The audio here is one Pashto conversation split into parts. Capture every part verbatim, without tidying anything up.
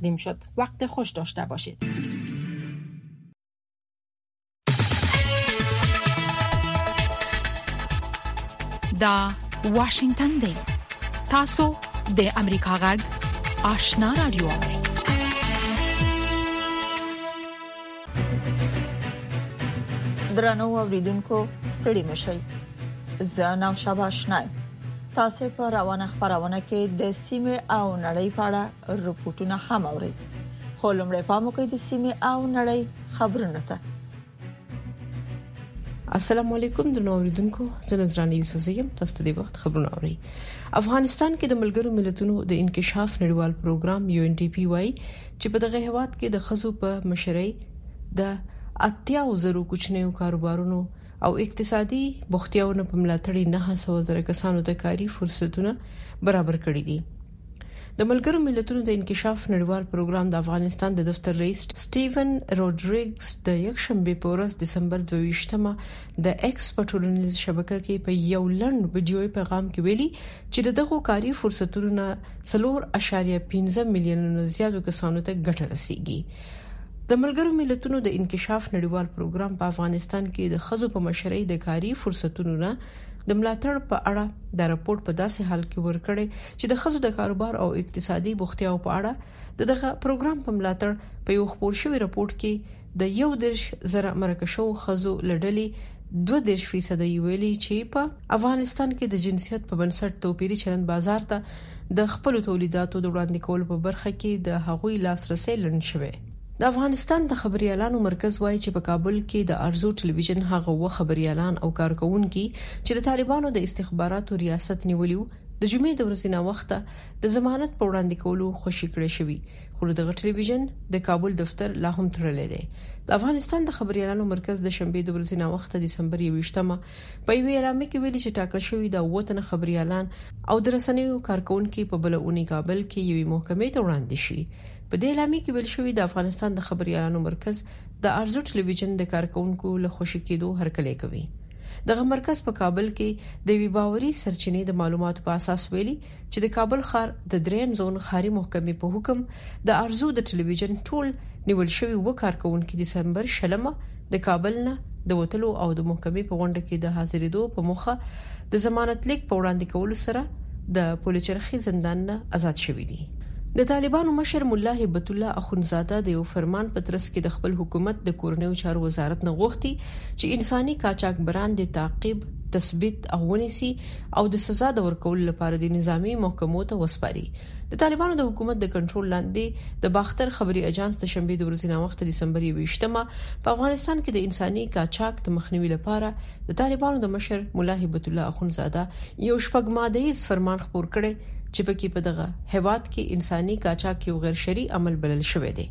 تقدیم شد. وقت خوش داشته باشید. دا واشنگتن دی. تاسو د امریکا غږ آشنا رادیو. درنو اوریدونکو ستړي مشئ. زه نو شابه آشنا. تاسو په روانه خبرونه کې د سیمه او نړۍ په اړه رپورټونه هم اورئ. خو لمړی پام وکړئ د سیمه او نړۍ خبرونه ته. السلام علیکم درنو اوریدونکو، زه نظرانه یوسف یم. تاسو د وخت خبرونه اورئ. افغانستان کې د ملګرو ملتونو د انکشاف نړیوال پروګرام یو ان ډي پی واي چې په دغه هیواد کې د خزو په مشرۍ د اتیا زرو کوچنیو کاروبارونو او اقتصادي بوختیاونو په ملاتړ نه سوه زره کسانو ته کاري فرصتونه برابر کړي دي. د ملګرو ملتونو د انکشاف نړیوال پروګرام د افغانستان د دفتر رئیس سټیون روډریګز د یک شنبه په ورځ دسمبر دوه ویشتمه د ایکس په ټولنیز شبکه کې په یو لنډ ویډیوي پیغام کې ویلي چې دغه کاري فرصتونو څلور اعشاریه پنځه میلیونه زیاتو کسانو ته ګټه رسیږي. د ملګرو ملتونو د انکشاف نړیوال پروګرام په افغانستان کې د خزو په مشرۍ د کاري فرصتونو نه د ملاتړ په اړه د راپورټ په داسې حال کې ورکړی چې د خزو د کاروبار او اقتصادي بوختیاو په اړه دغه پروګرام په ملاتړ په یو خبر شوی راپورټ کې د یو درش زره مرکشو خزو لړلې دوه درش فیصد ویلي چې په افغانستان کې د جنسیت په بنسټ توپیری چلند بازار ته د خپل تولیداتو د وړاندې کولو په برخه کې د هغوی لاسرسي لرن شوی. د افغانستان د خبري اعلانو مرکز وایي چې په کابل کې د ارزو ټلویزیون هغه و خبري اعلان او کارکونکو چې د طالبانو د استخباراتو ریاست نیولیو د جمعې د ورځې نه وخته د ضمانت په وړاندې کولو خوشی کړی شوی، خو دغه ټلویزیون د کابل دفتر لا هم تړلې دی. د افغانستان د خبري اعلانو مرکز د شنبه د ورځې نه وخته دسمبر یو ویشتمه په یو اعلان کې ویلي چې ټاکل شوی د وطن خبري اعلان او د رسنیو کارکونکو په بلونی کابل کې یوې محکمې ته وړاندې شي. په دې اعلان کې ویل شوی د افغانستان د خبري اعلانو مرکز د ارزو ټلویزیون د کارکونکو له خوشی کېدو هرکلی کوي. دغه مرکز په کابل کې د وی باوري سرچینې د معلوماتو په اساس ویلي چې د کابل ښار د دریم زون ښاري محکمې په حکم د ارزو د ټلویزیون ټول نیول شوی و کارکونکو دسمبر شلمه د کابل نه د وټلو او د محکمې په غونډه کې د حاضرېدو په موخه د ضمانت لیک په وړاندې کولو سره د پولیچرخي زندان نه آزاد شوی دي. د طالبانو مشر مولا هیبت الله اخونزاده د یو فرمان په ترڅ کې د خپل حکومت د کورنیو چارو وزارت نه غوښتي چې انساني قاچاقبران د تعقیب، تثبیت او ونیسي او د سزا د ورکول لپاره د نظامی محکمو ته وسپاري. د طالبانو د حکومت د کنټرول لاندې د باختر خبري اژانس د شنبه د ورځې نه وخت دسمبر یو ویشتمه په افغانستان کې د انساني قاچاق د مخنیوي لپاره د طالبانو د مشر مولا هیبت الله اخونزاده یو شپږ ماده فرمان خپور کړي چې پکې په دغه هیواد کې انساني قاچاق یو غیر شرعي عمل بلل شوی دی.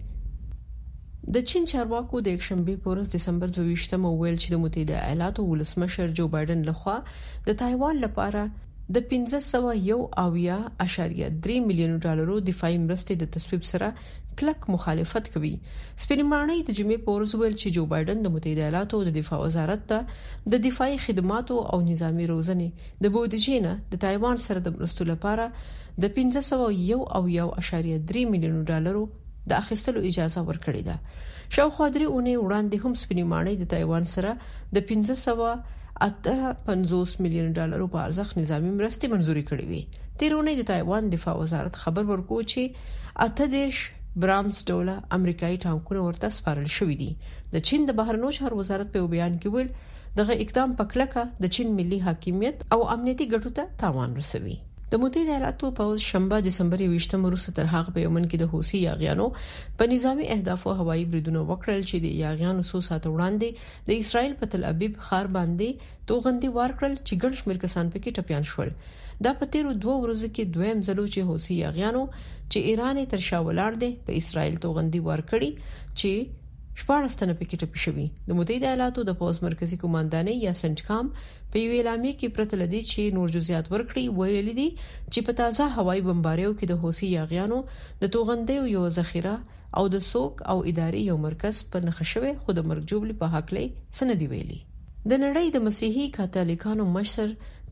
د چین چارواکو د یک شنبه په ورځ دسمبر دوه ویشتمه ویل چې د متحده ایالاتو ولسمشر جو بایدن لخوا د تایوان لپاره د پنځه سوه یو اویا اعشاریه درې میلیون ډالرو دفاعي مرستې د تصویب سره کلک مخالفت کوي. سپینمانۍ د جمعې په ورځ ویل چې جو بایدن د متحده ایالاتو د دفاع وزارت ته د دفاعي خدماتو او نظامی روزنې د بودیجې نه د تایوان سره د مرستو لپاره د پنځه سوه یو اویا اعشاریه درې میلیون ډالرو د اخیستلو اجازه ورکړې ده. شاوخوا درې اونۍ وړاندې هم سپینمانۍ د تایوان سره د پنځه سوه اته پنځوس میلیون ډالرو په ارزښت نظامی مرستې منزوري کړې وي. تیرونی د تایوان دفاع وزارت خبر ورکو چې اته دیرش برامز ډوله امریکایي ټانکونه ورته سپارل شوې دي. د چین د بهرنیو چارو وزارت په بیان کې ویل دغه اقدام په کلکه د چین ملي حاکمیت او امنیتي ګټو ته تاوان رسوي. د متحده ایالاتو په شنبه دسمبر یو ویشتمه وروسته تر هغه په یمن کې د حوثي یاغیانو په نظامی اهدافو هوایي بریدونه وکړل چې د یاغیانو څو ساعت وړاندې د اسرائیل په تل ابیب ښار باندې توغندي وار کړل چې ګڼ شمېر کسان پکې ټپيان شول. دا په تیرو دوه ورځو کې دویم ځل چې حوثي یاغیانو چې ایران تر شا ولاړ دي په اسرائیل توغندي وار کړی چې شپږ تنه پکې ټپي شوي. د متحده ایالاتو د پوز مرکزی قوماندانۍ یا سنټکام په یو اعلامیه کې پرته لدی چې نور جزئیات ورکړي ویل دي چې په تازه هوایي بمباریو کې د حوثي یاغیانو د توغندیو یو ذخیره او د سوق او اداري یو مرکز په نخښوي خود مرګ جوړلی په حق لې سندې ویلي. د نړۍ د مسیحي کاتولیکانو مشر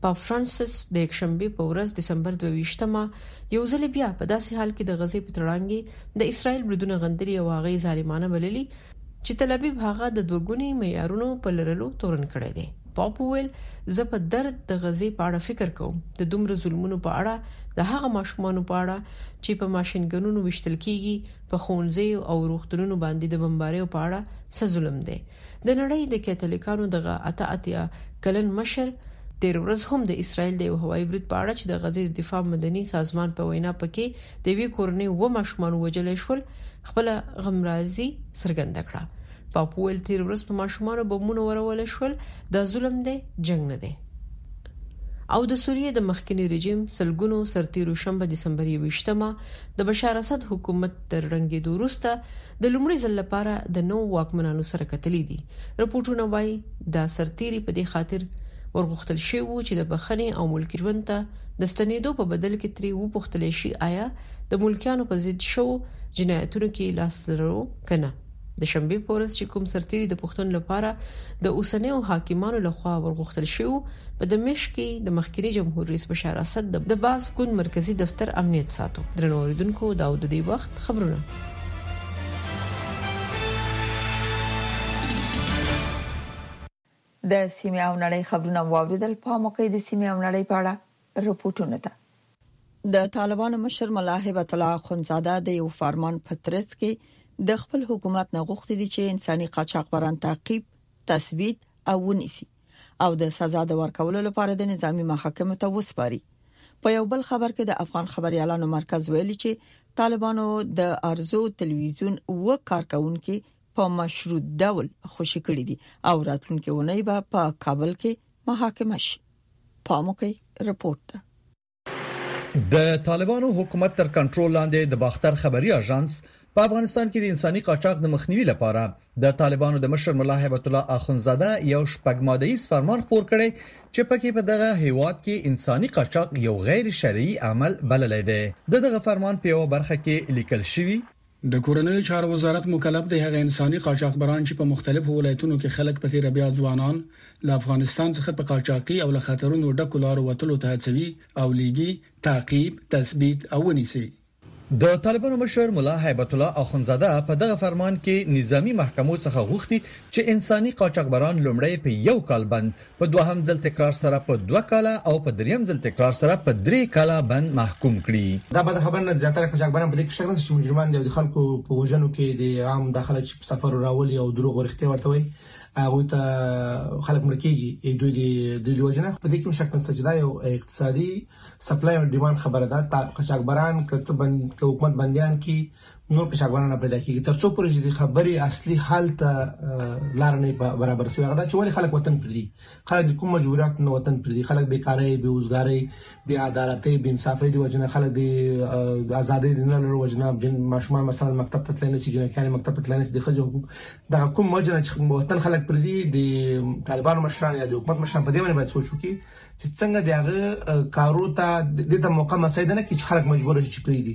پاپ فرانسیس د یکشنبه په ورځ دسمبر دوه ویشتمه یو ځل بیا په داسې حال کې د غزې په تړانګي د اسرائیل بریدونه غندلي او هغه ظالمانه بللي چې تل ابیب هغه د دوګونی معیارونو په لرلو تورن کړی دی. پاپ ویل زه په درد د غزې په اړه فکر کوم، د دومره ظلمونو په اړه، د هغه ماشومانو په اړه چې په ماشینګنونو وشتل کیږي، په خونځي او روغتونونو باندې د بمباریو په اړه څه ظلم دی. د نړۍ د کاتولیکانو دغه اته اتیا کلن مشر تیر ورځ هم د اسرائیل د هوایي برید په اړه چې د غزې د دفاع مدني سازمان په وینا پکې د وی کورنۍ و ماشومان وجلې شول خپل غمرازي څرګند کړه. پاپ ویل تیر ورځ په ماشومان بمونه ورول شول، د ظلم دی، جنگ نه دی. او د سوریې د مخکنی رژیم سلګونو سرتیرو شنبه دسمبر یوشتمه د بشار اسد حکومت تر رنګېدو وروسته د لومړي ځل لپاره د نو واکمنانو سره کتلې دي. رپورټونه وايي دا سرتیري په دې خاطر ورغختل شوی وو چې د بخښنې او ملکی ژوند ته د ستنېدو په بدل کې تری وو پختل شي آیا د ملکیانو په ضد شو جنایتونو کې لاس لرو کنه. د شنبه پورس چې کوم سرتیري د پښتون لپاره د اوسنیو حاکمانو لخوا ورغختل شو په دمشق کې د مخکنی جمهور رئیس بشار اسد د باز ګوند مرکزی دفتر امنیت ساتو. درنو اوریدونکو دا د دې وخت خبرونه. د سیمه او نړۍ خبرونه واوریدل. په موقع د سیمه او نړۍ په اړه رپورټونه ده. د طالبانو مشر ملا هیبت الله اخونزاده د یو فرمان په ترڅ کې د خپل حکومت نه غوښتي دي چې انساني قاچاقبران تعقیب، تثبیت او ونیسي او د سزا د ورکولو لپاره د نظامی محاکمو ته وسپاري. په یو بل خبر کې د افغان خبريالانو مرکز ویلي چې طالبانو د ارزو تلویزیون و کارکونکو په مشروط ډول خوشی کړی دي او راتلونکي ونی به په کابل کې محاکمه شي. په موقع رپورت ده. د طالبانو حکومت تر کنټرول لاندې د باختر خبري اژانس په افغانستان کې د انساني قاچاق د مخنیوي لپاره د طالبانو د مشر ملا هیبت الله اخونزاده یو شپږمادهیز فرمان خپور کړي چې پکې په دغه هیواد کې انساني قاچاق یو غیر شرعي عمل بللی دی. دغه فرمان په یو برخه کې لیکل شوی د کورنۍ چارو وزارت مکلف دی هغه انساني قاچاقبران چې په مختلفو ولایتونو کې خلک په تیر بیا ځوانان له افغانستان څخه په قاچاقي او له خطرونو ډکو لارو وتلو ته هڅوي او لیږي، تعقیب، تثبیت او ونیسي. د طالبانو مشر ملا هیبت الله اخونزاده په دغه فرمان کې نظامی محکمو څخه غوښتي چې انساني قاچاقبران لومړی په یو کال بند، په دوهم ځل تکرار سره په دوه کاله او په دریم ځل تکرار سره په درې کاله بند محکوم کړي. دا به خبر نه زیاتره قاچاقبران په دې کې شګرن چې مجرمان دي او د خلکو په وژنو کې د عام داخله چې سفر راولي او دروغ ورختي ورته وي هغه ته خلک مرکیږي دوی د لوجنه په دې کې مشکل سجدا یو اقتصادي سپلای او ډیماند خبره ده. قاچاقبران کته بند حکومت بنديان کې نور قاچاقبران پیدا کیږي ترڅو پرې د خبري اصلي حل ته لار نه برابر شي. هغه چې ولې خلک وطن پردي، خلک د کوم مجبورات نه وطن پردي، خلک بیکاری، بیروزګاری، بی عدالتي، بی انصافي دي وجنه، خلک د ازادي نه لري وجنه، جن ماشومان مثلا مکتب ته تللی نشي، جنکان مکتب ته تللی نشي، د خځو حقوق د کوم وجنه چې وطن خلک پردي د طالبانو مشران یا د حکومت مشران په دې باندې باید سوچ وکړي چې څنګه دغه کارو ته د موقع مسایده نه کې چې خلک مجبور شي پردي.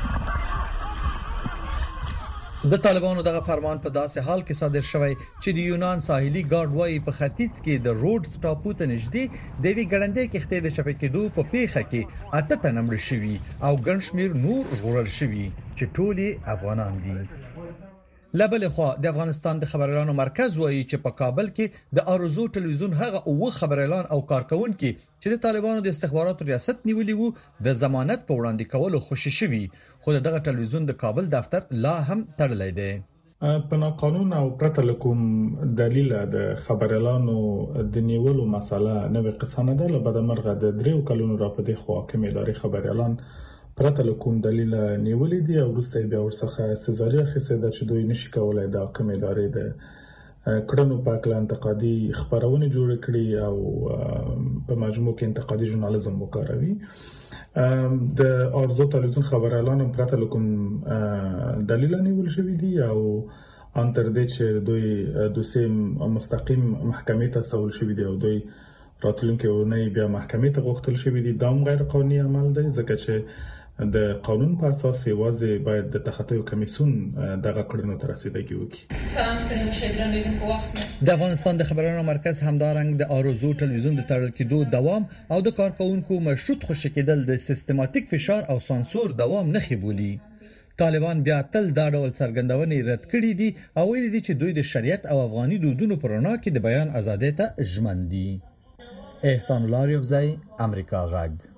د طالبانو دغه فرمان په داسې حال کې صادر شوی چې د یونان ساحلي ګارد وايي په ختیځ کې د روډز ټاپو ته نږدې د وی ګړندې کښتۍ د شپکېدو په پیښه کې اته تنه مړ شوي او ګڼ شمېر نور ژغورل شوي چې ټولې افغانان دي. لبل خو د افغانستان د خبريالانو مرکز وایي چې په کابل کې د ارزو تلویزیون هغه او خبريالان او کارکونکو چې د طالبانو د استخباراتو ریاست نیولې وو د ضمانت په وړاندې کولو خوشی شوي، خو دغه تلویزیون د کابل دفتر لا هم تړلې دی. په قانون او پرته لکوم دلیل د خبريالانو د نیولو مسله نوې قصه نه ده. لبد مرغه د دریو کلونو را په دې خو حاکم اداري خبريالان پرته لکوم دلیل نیولې دي او وروسته بیا ورڅخه سزاري اخیسته ده چې دوی نشي کولای د حکم ادارې د کړنو په اړه انتقادي خبرونه جوړ کړي او په مجموع کې انتقادي ژورنالیزم وکاروي. د ارزو تلویزیون خبريالانو پرته لکوم دلیل نیول شوی دي او ان تر دې چې دوی دوسه مستقیم محکمې ته سوال شوی دي او دوی راتلونکي ونی بیا محکمې ته غوښتل شوی دي. دا غیر قانوني عمل دی ځکه چې د قانون په اساس یوازې باید د تخطي کمیسیون دغه کړنو ته رسیدګي وکړي. سلام سلام شهیدان په وخت د افغانستان د خبرونو مرکز همدارنګ د آرزو ټلویزیون د تړل کېدو دوام او د کارکونکو مشروط خوشی کېدل د سیستماتیک فشار او سانسور دوام نه خبولي. طالبان بیا تل دا ډول څرګندونې رد کړې دي او ویلي دي چې دوی د شریعت او افغاني دودونو پر رڼا کې د بیان ازادۍ ته ژمن دي. احسان الله ریوزی، امریکا غږ.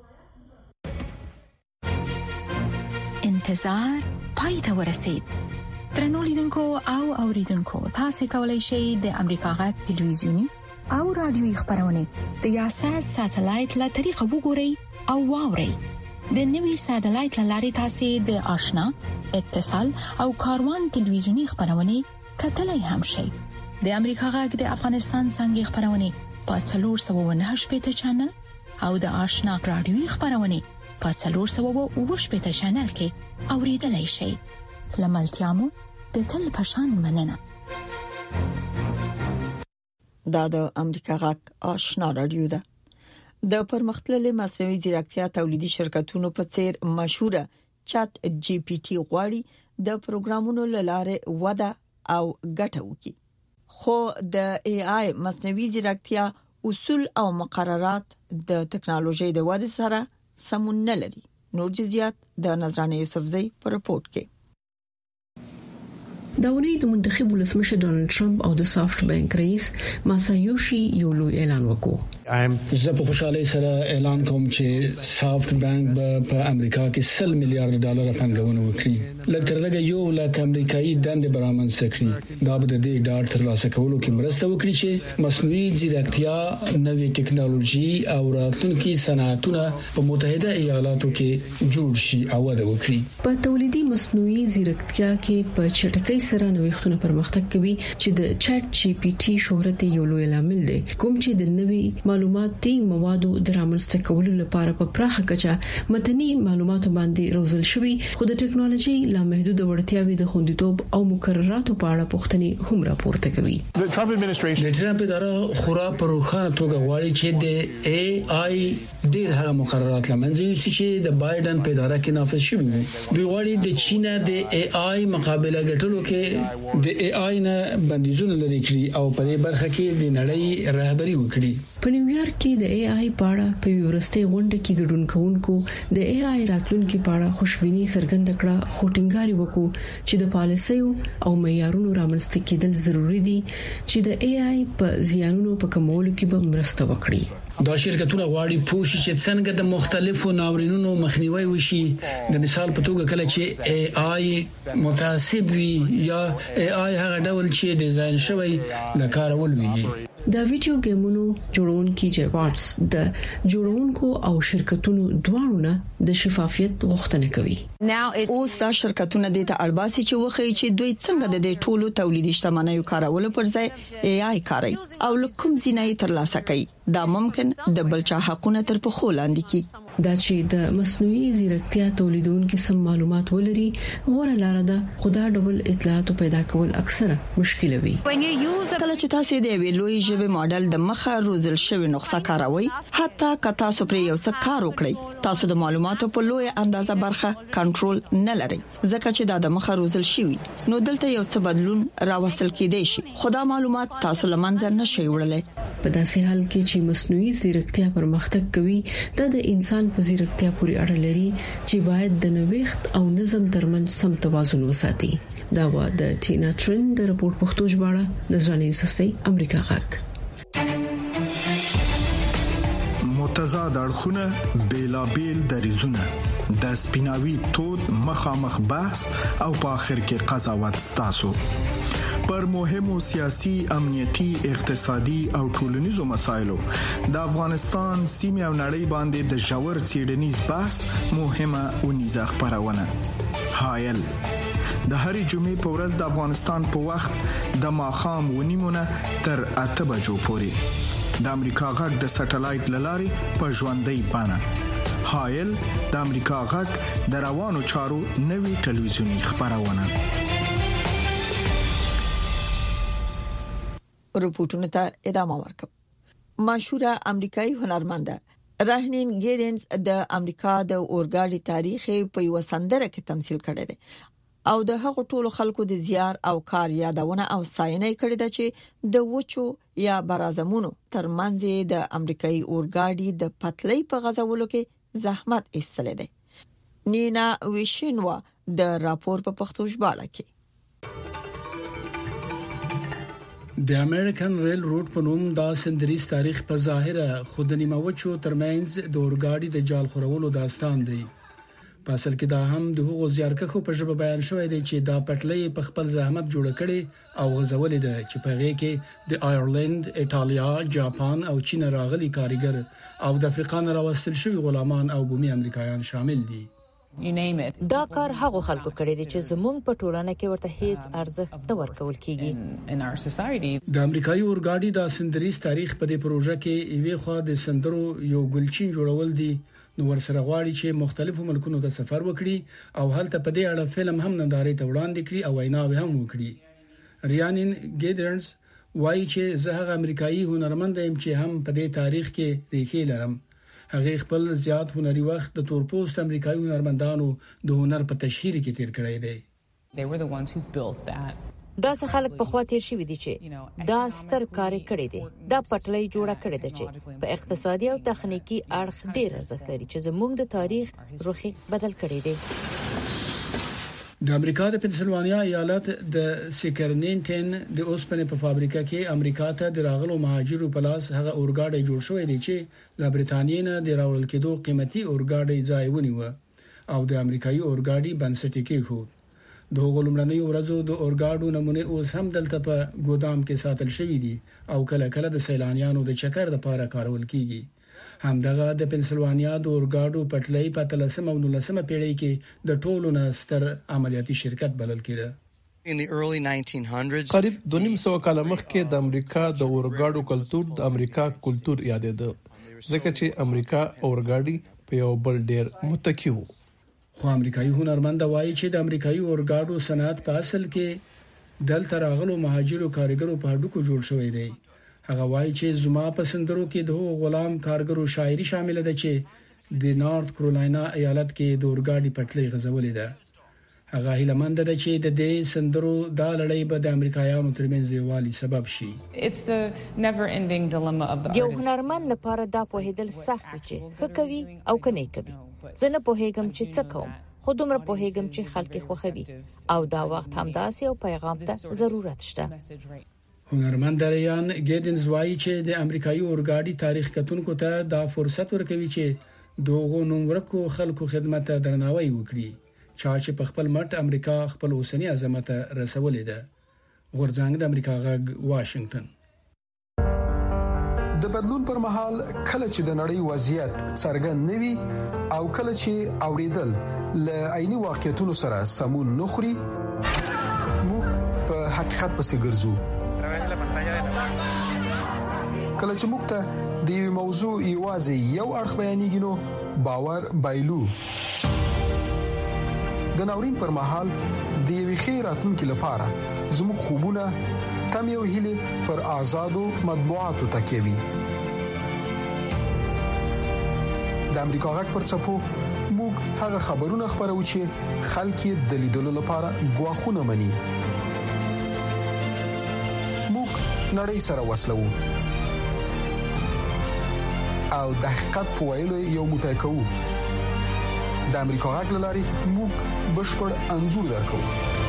انتظار پای ته ورسید. درنو لیدونکو او اوریدونکو، تاسو کولی شئ د امریکا غږ ټلویزیونی او رادیوي خبرونه د یاشات ساتلایت له طریقو وګورئ او واورئ. د نوي ساتلایت لارې تاسو د آشنا، اتصال او کاروان ټلویزیونی خبرونه کتلای هم شئ. د امریکا غږ د افغانستان څنګه خبرونه په څلور سوه او نهه شپږ چینل او د آشنا رادیوي خبرونه په څلور سوه او اووه شپږ چینل کې اوریدلای شئ. لملتيامو د تل پشان مننه. دا د امریکا غږ آشنا رادیو ده. د پرمختللي مصنوعي ځیرکتیا تولیدي شرکتونو په څیر مشهوره چات جی پی ټي غواړي د پروګرامونو لاره وده او ګټه وکړي. خو د ای آی مصنوعي ځیرکتیا اصول او مقررات د ټکنالوژي د وده سره سمون نه لري. نور جزئیات د نظرانه یوسفزئی په رپورت کې. دا ونی د منتخب ولسمشر ډونالد ټرمپ او د سافت بانک رئیس ماسایوشي یو لوی اعلان وکړ. زه په خوشاله سره اعلان کوم چې سافت بانک په امریکا کې سل میلیارډ ډالر پانګونه وکړي. لکه لږه یو لک امریکایي دند برامن سکري دا به د دې ډاټ تر لاسه کولو کې مرسته وکړي چې مصنوعي ځیرکتیا، نوې ټکنالوژي او راتلونکي صنعتونه په متحده ایالاتو کې جوړ شي او وده وکړي. په تولیدي مصنوعي ځیرکتیا کې په چټکۍ سره نوښتونه پرمختګ کوي چې د چات جی پی ټي شهرت یو لوی لامل دی، کوم چې د نوې معلوماتي موادو د رامنځته کولو لپاره په پراخه کچه متني معلوماتو باندې روزل شوی، خو د ټکنالوژي لا محدود وړتیاوې د خوندیتوب او مقرراتو په اړه پوښتنې هم راپورته کوي. د ټرمپ اداره خورا په روښانه توګه غواړي چې د ای آی ډیر هغه مقررات لمنځه یوسي چې د بایدن په اداره کې نافذ شوي دي. دوی غواړي د چین د ای آی مقابله ګټلو کې د ای آی نه بندیزونه لري کړی او په دې برخه کې د نړۍ رهبری وکړي. په نیویارک کې د ای آی په اړه په ورستي غونډه کې ګډون کوونکو د ای آی راتلونکو په اړه خوشبیني څرګنده کړه، خو ټینګار وکړو چې د پالیسیو او معیارونو رامنځته کېدل ضروری دي چې د ای آی په زیانونو په کمولو کې به مرسته وکړي. دا شرکتونه غواړي پوښي چې څنګه د مختلفو ناورینونو مخنیوي وشي. د مثال په توګه کله چې ای آی متعصب وي یا ای آی هغه ډول چې ډیزاین شوی لکه ولوي. د ویډیو گیمونو جوړونکي جیوارډز د جوړونکو او شرکتونو دواړو نه د شفافیت غوښتنه کوي. اوس دا شرکتونه د اړباسي چې وخی چې دوی څنګه د دې ټولو تولیدي شتمنیو کارولو پر ځای ای آی کاروي او لکم زینای ترلاسه کوي. دا ممکن د بلچا حقونه تر په خو لاندې کی. دا چې د مصنوعي ځیرکتیا تولیدونکو سم معلومات ولري غوړه لار ده، خدا ډول اطلاعات پیدا کول اکثره مشکل وي. کله چې تاسو د ویلوي ژبه ماډل د مخه روزل شوی نسخه کاروي، حتی که تاسو پر یو څه کار وکړئ، تاسو د معلوماتو په لوی اندازه برخه کنټرول نه لرئ، ځکه چې دا د مخه روزل شوی. نو دلته یو څه بدلون راوستل کېدای شي، خدا معلومات تاسو لمنځه نشي وړلای. په داسې حال کې چې مصنوعي ځیرکتیا پرمختګ کوي، دا د انسان په ځیرکتیا پورې اړه لري چې باید د نوښت او نظم ترمنځ سم توازن وساتي. دا و د ټینا ټرند د رپورت پښتو ژباړه نظرانه یوسفزئی، امریکا غږ. متضاد اړخونه، بیلابیل دریزونه، د سپیناوي تود مخامخ بحث او په اخر کې قضاوت ستاسو پر مهمو سیاسي، امنیتي، اقتصادي او ټولنیزو مسایلو د افغانستان سیمه او نړۍ باندې د ژور څېړنیز بحث مهمه ونیزه خبرونه. هایل د هرې جمعې په ورځ د افغانستان په وخت د ماخام ونیمونه تر اته بجو پورې د امریکا غږ د سټلایټ لارې په ژوندۍ بانه. هایل د امریکا غږ د روانو چارو نوي ټلویزیونی خبرونه. رپورټونو ته ادامه ورکوم. مشهوره امریکایي هنرمنده راهنین ګیرنز د امریکا د اورګاډي تاریخ په یو سندره کې تمثيل کړی دی او د هغو ټولو خلکو د زیار او کار یادونه او ستاینه کړې ده چې د وچو یا برازمونو ترمنځ د امریکایي اورګاډي د پټلۍ په غځولو کې زحمت ایستل دي. نینا ویشنوا د راپور په پښتو ژباړه کې د امریکن ریل روډ په نوم دا سندریز تاریخ په ظاهره خود نیمه وچو ترمنځ د اورګاډي د جال خورولو داستان دی. په اصل کې دا هم د هغو زیارکښو په ژبه بیان شوی دی چې دا پټلۍ په خپل زحمت جوړ کړي او غزولې ده چې په هغه کې د آیرلند، ایتالیا، جاپان او چین راغلي کاریګر او د افریقا نه راوستل شوی غلامان او بومي امریکایان شامل دي. دا کار هغه خلکو کړی دی چې زموږ په ټولنه کې ورته هیڅ ارزښت نه ورکول کیږي. د امریکایي اورګاډي د سندریز تاریخ په دې پروژه کې یوې خوا د سندرو یو ګلچین جوړول دي، نو ورسره غواړي چې مختلفو ملکونو ته سفر وکړي او هلته په دې اړه فلم هم نندارې ته وړاندې کړي او ویناوې هم وکړي. ریانین ګیدرنز وایي چې زه هغه امریکایي هنرمند یم چې هم په دې تاریخ کې ریښې لرم. هغه خپل زیات هنري وخت د تورپوست امریکایي هنرمندانو د هنر په تشهیر کې تیر کړی دی. دا څه خلک په خوا تیر شوی دي چې دا ستر کار کړی دی. دا پټلۍ جوړه کړې ده چې په اقتصادي او تخنیکی اړخ ډیر ارزښت لري چې زموږ د تاریخ روخي بدل کړی دی. د امریکا د پنسلوانیا ایالت د سیکرنینټن د اوسپنې په فابریکه کې امریکا ته د راغلو مهاجرو په لاس هغه اورګاډي جوړ شوی دی چې د برېټانیا نه د راوړل کېدو قیمتي اورګاډي ځای ونیو او د امریکایي اورګاډي بنسټ کې خو د غلمړنۍ ورځو د اورګاډو نمونه اوس هم دلته په ګودام کې ساتل شوی دي او کله کله د سیلانیانو د چکر لپاره کارول کیږي. همدغه د پنسلوانیا د اورګاډو پټلۍ په تلسمه او نولسمه پیړۍ کې د ټولو نه ستر عملیاتي شرکت بلل کېده. قریب دوه نیم سوه کاله مخکې د امریکا د اورګاډو کلتور د امریکا کلتور یادېده، ځکه چې امریکا اورګاډي په یو بل ډیر متکی وو. خو امریکایي هنرمند وایي چې د امریکایي اورګاډو صنعت په اصل کې دلته راغلو مهاجرو کارګرو په هډوکو جوړ شوی دی. هغه وایي چې زما په سندرو کې د غلام کارګرو شاعري شامل ده چې د نارت کرولاینا ایالت کې د اورګاډي پټلۍ غزولې ده. هغه هیلمند ده چې د دې سندرو د لړۍ به د امریکایانو ترمنځ یووالي سبب شي. یو هنرمند لپاره دا پوهیدل سخت چې ښه کوي او کني کوي. زه نه پوهیږم چې څه کوم، خو دومره پوهیږم چې خلک خوښوي او دا وخت همداسې او پیغام ته ضرورت شته. هنرمند ریان ګیدنز وایي چې د امریکایي اورګاډي تاریخ کتونکو ته دا فرصت ورکوي چې دوغو نومورکو خلکو خدمت ته درناوی وکړي، چې په خپل مټ امریکا خپل اوسنی عظمت رسولې ده. غورځنګ د امریکا غږ واشنگټن. د بدلون پر مهال کله چې د نړۍ وضعیت څرګند نوي او کله چې اوریدل ل عیني واقعیتونو سره سمون نخري، موږ په حقیقت پسې ګرځو. کله چې موږ ته د یو موضوع ایوازي یو اړخ بیانېږي نو باور بایلو. د ناورین پر مهال د یوې خیراتونکو لپاره زموږ خوبونه تم یو هیله پر آزادو مطبوعاتو تکیوي. د امریکا غږ پر چپو موږ هغه خبرونه خبرو چې خلک د لیدلو لپاره غواخونه مني. موږ نړۍ سره وصلو او د حقیقت په ویلو یو موټی کوو. د امریکا غږ لاري موږ بشپړ انزور درکو.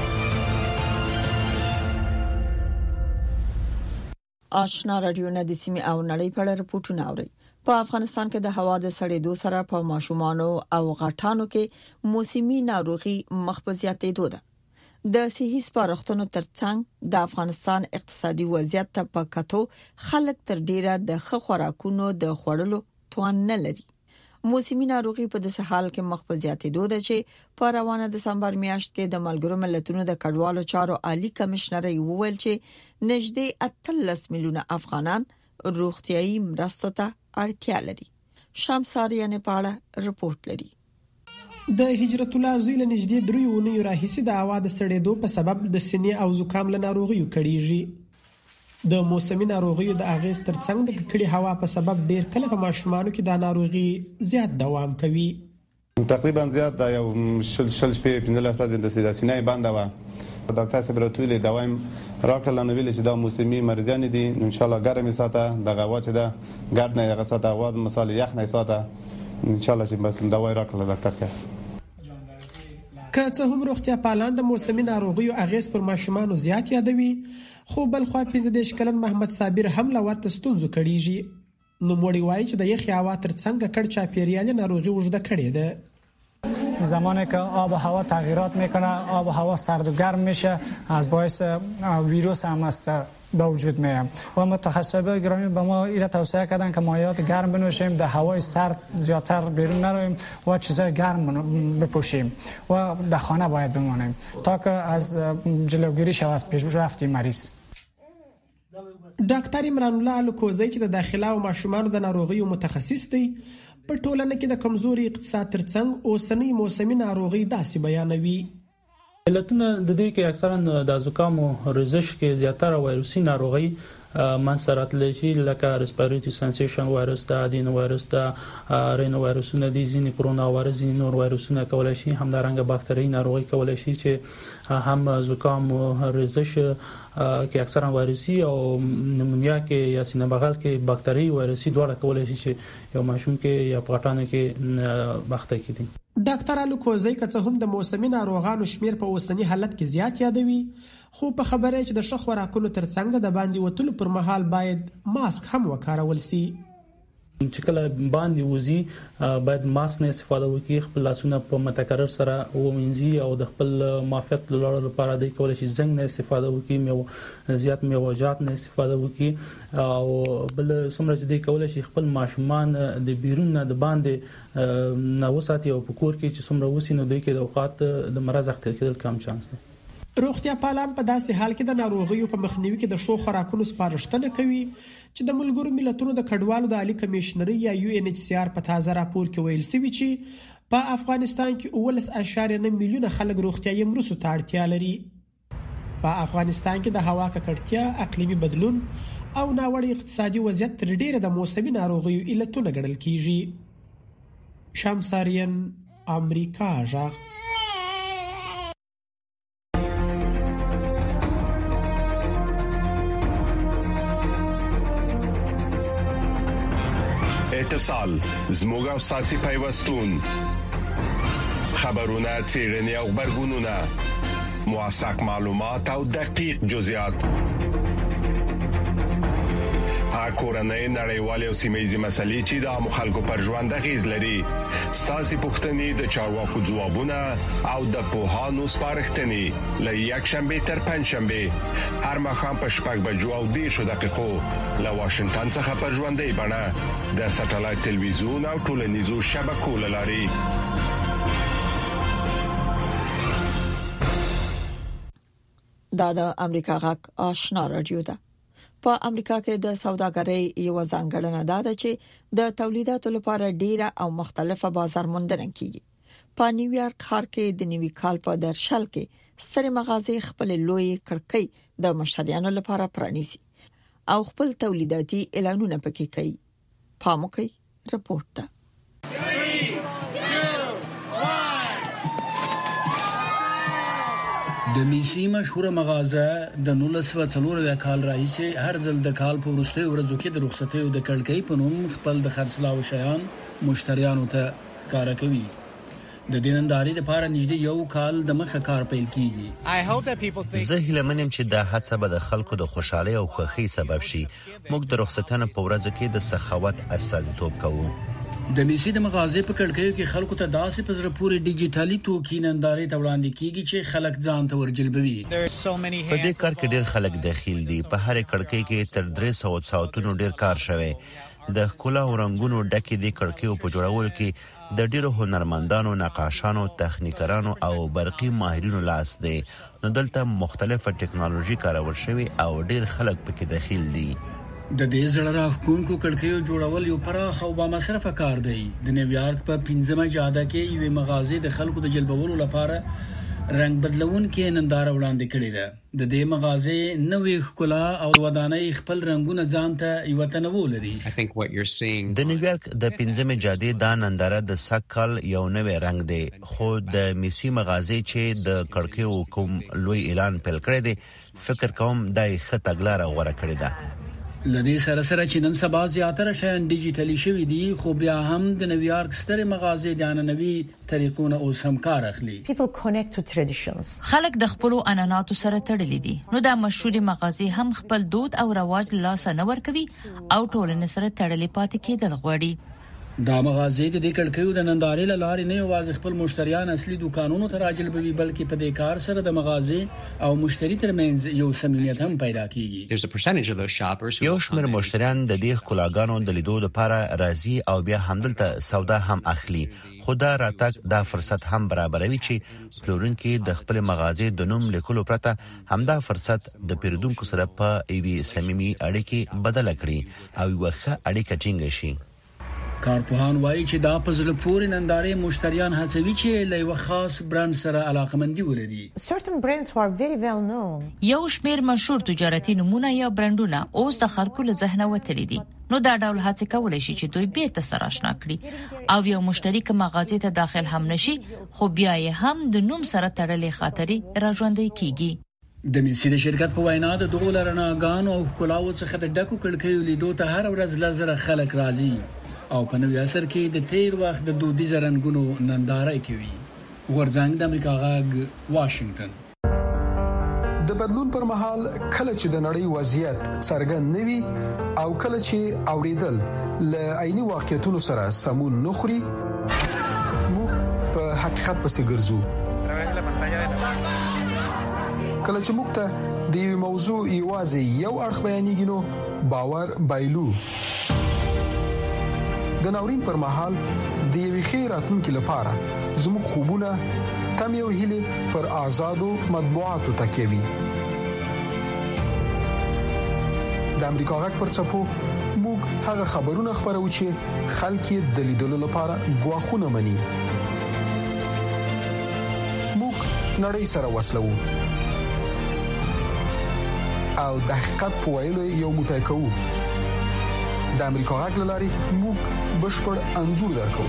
آشنا رادیو نه د سیمې او نړۍ په اړه راپورټونه اوري. په افغانستان کې د هوا د سړېدو سره په ماشومانو او غټانو کې موسمي ناروغي مخبزياتې دوده. د صحي سپارښتنو ترڅنګ د افغانستان اقتصادي وضعیت ته په کتو خلک تر ډیره د ښه خوراکونو د خوړلو توان نه لري. موسمي ناروغي په داسې حال کې مخبزياتې دوده چې په روانه دسمبر میاشت کې د ملګرو ملتونو د کډوالو چارو عالی کمشنر وویل چې نږدې اتلس میلیونه افغانان روغتيایي مرستو ته اړتیا لري. شمساریانه پاړه رپورټ لري. د هجرت الله زویل نږدې درې ونې راهیسي د هوا د سړېدو په سبب د سینې او زکام له ناروغیو کړيږي. د موسمي ناروغیو د اغیز ترڅنګ د ککړې هوا په سبب ډیر کله په ماشومانو کې د ناروغي زیات دوام کوي. تقریبا زیات دا یو شل شل شپې پنځله ورځې د سیداسینای باندې و ډاکټر صاحب راټولې دوایم راکړل نو ویل چې دا موسمي مرزان دي ان شاء الله ګرمي ساته د غوا چې دا ګرد نه هغه ساته هوا مثال یخ نه ساته ان شاء الله چې بس دوا راکړل ډاکټر صاحب. که څه هم روغتیا پالان د موسمي ناروغیو اغیز پر ماشومانو زیات یادوي، خو بل خوا پنځه دېرش کلن محمد صابر هم له ورته ستونزو کړیږي. نو موړی وایي چې د یخي هوا ترڅنګ کړ چاپیریال ناروغي وجود کړي ده. زمانی که آب و هوا تغییرات میکنه، آب و هوا سرد و گرم میشه، از باعث ویروس هم است به وجود میاد و متخصصان گرامی به ما ایره توصیه کردن که مایعات گرم بنوشیم، در هوای سرد زیادتر بیرون نرویم و چیزای گرم بپوشیم و در خانه باید بمانیم تا که از جلوگیری شود از پیشرفت مریض. ډاکټر عمران الله الکوزی چې د داخله او ماشومانو د ناروغیو متخصص دی، په ټولنه کې د کمزوري اقتصاد ترڅنګ اوسنۍ موسمي ناروغي داسې بیانوي. علتونه د دې کې اکثرا د زکام او رزش کې زیاتره وایروسي ناروغي منځته راتلی شي، لکه ریسپیریټري سنسیشن وایرس دا، ادینو وایرس دا، رینو وایرسونه دي، ځینې کرونا وایرس، ځینې نور وایرسونه کولی شي، همدارنګه باکتریایي ناروغي کولی شي چې هم زکام او رزش کې اکثرا وایرسي او نیمونیا کې یا سینه بغل کې باکتریایي وایرسي دواړه کولی شي چې یو ماشوم کې یا په غټانو کې بخته کړي. ډاکټر الکوزی که څه هم د موسمي ناروغانو شمیر په اوسنی حالت کې زیات یادوي، خو په خبره چې د ښه خوراکونو ترڅنګ د باندې وتلو پر مهال باید ماسک هم وکارول شي. چې کله باندې وځي باید ماسک نه استفاده وکړي، خپل لاسونه په متکرر سره ومینځي او د خپل معافیت لپاره لپاره د کولای شي زنګ نه استفاده وکړي، مو زیات میوه‌جات نه استفاده وکړي او بل څومره چې د کولای شي خپل ماشومان د بیرون نه د باندې نه وساتي او په کور کې چې څومره وسینو د کې د اوقات د مرز اخته کېدل کم چانس دی. روغتیا پالان په داسې حال کې د ناروغیو په مخنیوي کې د شو خوراکونو سپارښتنه کوي چې د ملګرو ملتونو د کډوالو د عالی کمیشنري یا یو ان ایچ سی آر په تازه راپور کې ویل شوی چې په افغانستان کې اوولس اعشاریه نه میلیونه خلک روغتیايي مرستو ته اړتیا لري. په افغانستان کې د هوا ککړتیا، اقلیمي بدلون او ناوړه اقتصادي وضعیت تر ډیره د موسمي ناروغیو علتونه ګڼل کیږي. شمساریان، امریکا غږ. اتصال زموږ او ساسي پیوستون، خبرونه، څېړنې او خبرګونونه، موثق معلومات او دقیق جزئیات، کورنۍ، نړیوالې او سیمه‌یزې مسلې چې د عام خلکو پر ژوند اغېز لري. ستاسو پوښتنې د چارواکو ځوابونه او د پوهانو سپارښتنې له یکشنبه تر پنځشنبه هر ماښام په شپږ بجو او دېرشو دقیقو له واشنگټن څخه په ژوندۍ بڼه د سټلایټ ټلویزیون او ټولنیزو شبکو له لارې. دا د امریکا غږ آشنا رادیو ده. په امریکا کې د سوداګرۍ یو ځانګړنه ده چې د تولیداتو لپاره ډیره او مختلفه بازار موندنه کیږي. په نیویارک ښار کې د نیوي کال په درشل کې ستر مغازې خپل لوی کړکۍ د مشتریانو لپاره پرانیزي او خپل تولیداتي اعلانونه پکې کوي. پام وکړئ رپورت ده. د میسی مشهوره مغازه د نولس سوه څلور کال راهیسې هر ځل د کال په وروستي ورځو کې د رخصتۍ او د کړکۍ په نوم خپل د خرڅلاو شیان مشتریانو ته ښکارا کوي. د دینداري لپاره نږدې یو کال د مخه کار پیل کیږي. زه هیله منم چې دا هڅه به د خلکو د خوشحالۍ او خوښۍ سبب شي. موږ د رخصتنې په ورځو کې د سخاوت استازیتوب کوو. د میسی د مغازې په کړکیو کې خلکو ته داسې په زړه پورې ډیجیټالي توکي نندارې ته وړاندې کیږي چې خلک ځان ته ورجلبوي. په دې کار کې ډېر خلک داخل دي. په هر کړکۍ کې تر درې سوه ساعتونو ډېر کار شوی. د ښکلا او رنگونو ډکې د کړکیو په جوړولو کې د ډیرو هنرمندانو، نقاشانو، تخنیکرانو او برقي ماهرینو لاس دی. نو دلته مختلفه ټکنالوژي کارول شوی او ډیر خلک پکې داخل دي. د دې زړه راښکونکو کړکیو جوړول یو پراخ او با مصرفه کار دی. د نیویارک په پنځمه جاده کې یو مغازه د خلکو د جلبولو لپاره رنگ بدلون کې ننداره وړاندې کړې ده. د دې مغازې نوې ښکلا او ودانۍ خپل رنگونه ځان ته یو تنوع لري. د نیویارک د پنځمې جادې دا ننداره د سکل یو نوې رنگ دی، خو د میسي مغازې چې د کړکیو کوم لوی اعلان پیل کړی دی فکر کوم دای خطګلاره غوړه کړی ده. لدې سره سره چې نن سبا زیاتره شیان ډیجیټلی شوي دي، خو بیا هم د نیویارک سترې مغازې د عنعنوي طریقونو اوس هم کار اخلي. خلک د خپل عنعناتو سره تړلي دي، نو دا مشهوري مغازې هم خپل دود او رواج لاس نه ورکوي او ټولنې سره تړلي پاتې کېدل غواړي. دا مغازې د دې کړکیو د نندارې لارې نه یوازې خپل مشتریان اصلي دکانونو ته راجلبوي، بلکې په دې کار سره د مغازې او مشتری ترمنځ یو صمیمیت هم پیدا کیږي. یو شمېر مشتریان د دې ښکلاګانو د لیدو لپاره راځي او بیا همدلته سودا هم اخلي، خو دا راتګ دا فرصت هم برابروي چې پلورونکي د خپل مغازې د نوم لیکلو پرته همدا فرصت د پیرودونکو سره په ایوي صمیمي اړیکې بدل کړي او یو ښه اړیکه ټینګه شي. کارپوهان وایي چې دا په زړه پورې نندارې مشتریان هڅوي چې له یو خاص برانډ سره علاقمندي ولري. یو شمېر مشهور تجارتي نمونه یا برانډونه اوس د خلکو له ذهنه وتلي دي، نو دا ډول هڅه کولای شي چې دوی بیرته سره آشنا کړي او یو مشتری که مغازې ته داخل هم نشي، خو بیا یې هم د نوم سره تړلې خاطرې راژوندۍ کیږي. د میسي د شرکت په وینا د دغو لرناګانو او ښکلاو څخه د ډکو کړکیو لیدو ته هر ورځ لزره خلک راځي او په نوي عصر کې د تیر وخت د دودیز رنگونو ننداره کوي. ورځنګ د امریکا غږ واشنگټن. د بدلون پر مهال کله چې د نړۍ وضعیت څرګند نوي او کله چې اوریدل ل عیني واقعیتونو سره سمون نخري، موږ په حقیقت پسې ګرځو. کله چې موږ ته د یو موضوع ایوازي یو اړخ بیانېږي نو باور بایلو. د ناورین پر مهال د یوې خیراتونکو لپاره زموږ خوبونه تم یو هیله پر آزادو مطبوعاتو تکوي. د امریکا غږ پر چپو موږ هغه خبرونه خبرو چې خلک د لیدلو لپاره غواخونه مني. موږ نړۍ سره وصلو او د حقیقت په ویلو یو موټی کوو. د امریکا غږ لاري موږ بشپړ انزور درکو.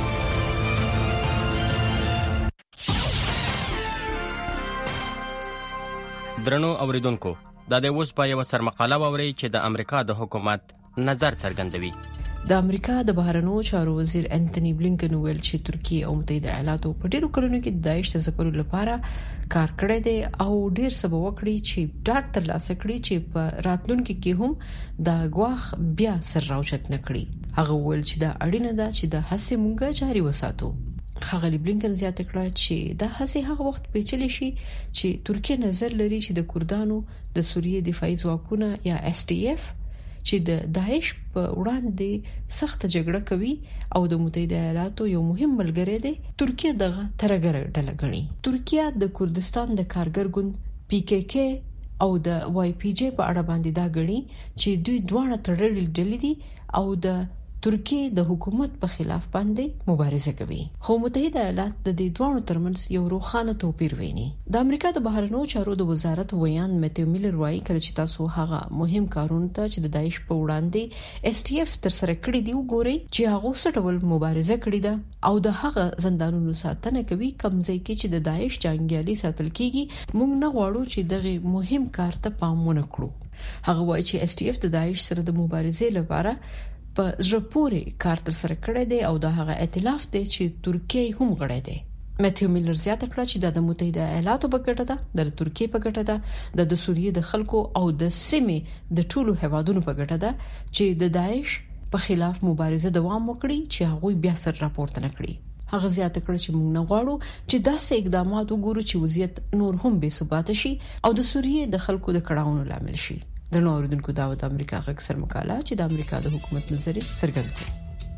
درنو اوریدونکو، دا د اوس په یو سرمقاله ووري چې د امریکا د حکومت نظر څرګندوي. د امریکا د بهرنیو چارو وزیر انټونی بلینکن ویل چې ترکیه او متحده ایالاتو په ډیرو کلونو کې د داعش د ځپلو لپاره کار کړی دی او ډیر څه وکړي چې ډاټ ترلاسه کړي چې په راتلونکو کې هم د غواخ بیا سر راوچت نکړي. هغه ویل چې دا اړینه ده چې د هڅې مونږه جاري وساتو. خغلی بلینکن زیاته کړه چې د هڅې هغه وخت پیچلې شي چې ترکیه نظر لري چې د کردانو د سوریې دفاعي ځواکونه یا اس ټي اف چې د داعش په وړاندې سخت جګړه کوي او د متحده ایالاتو یو مهم ملګری دی، ترکیه دغه ترګر ډله غني. ترکیه د کردستان د کارګر ګوند پی کې کې او د وای پی جی په اړه باندې دا غني چې دوی دوه تړلې ډلې دي او د ترکیه د حکومت په خلاف باندې مبارزه کوي. خو متحده ایالات د دې دوه ترمنځ یو روښانه توپیر ویني. د امریکا د بهرنیو چارو د وزارت ویان میتیو میلر وايي کله چې تاسو هغه مهم کارونه ته چې د داعش په وړاندې اس ټي اف تر سره کړی دی وګورئ چې هغه څه ډول مبارزه کړې ده او د هغه زندانونو ساتنه کوي کمزې کې چې د داعش جنگیالي ساتل کیږي، موږ نه غواړو چې دغه مهم کار ته پام ونه کړو. هغه وايي چې اس ټي اف د داعش سره د مبارزې لپاره په زړه پورې کار تر سره کړی دی او دا هغه ائتلاف دی چې ترکیه هم غړی دی. میتیو میلر زیاته کړه چې د متحده ایالاتو په ګټه ده، د ترکیه په ګټه ده، د سوریې د خلکو او د سیمې د ټولو هوادونو په ګټه ده چې د داعش په خلاف مبارزه دوام وکړي چې هغه بیا سر راپورته نکړي. هغه زیاته کړه چې موږ نه غواړو چې داسې اقدامات وګورو چې وضعیت نور هم بې ثبات شي او د سوریې د خلکو د کړهونو لامل شي. د نوردونکو داوود امریکا غږ سر مقاله چې د امریکا د حکومت نظر څرګند کړي.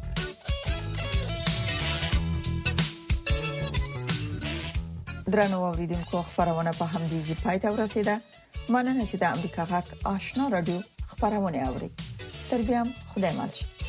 درنو اوریدونکو، خبرونه په همدې ځای ته ورسیده. مننه چې د امریکا غږ آشنا رادیو خبرونه اوري. تر بیا خدای مل.